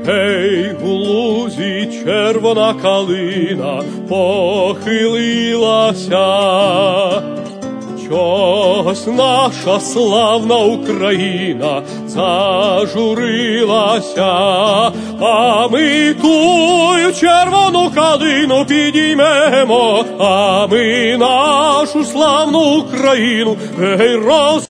Гей, у лузі червона калина похилилася, чогось наша славна Україна зажурилася, а ми тую червону калину підіймемо, а ми нашу славну Україну, гей,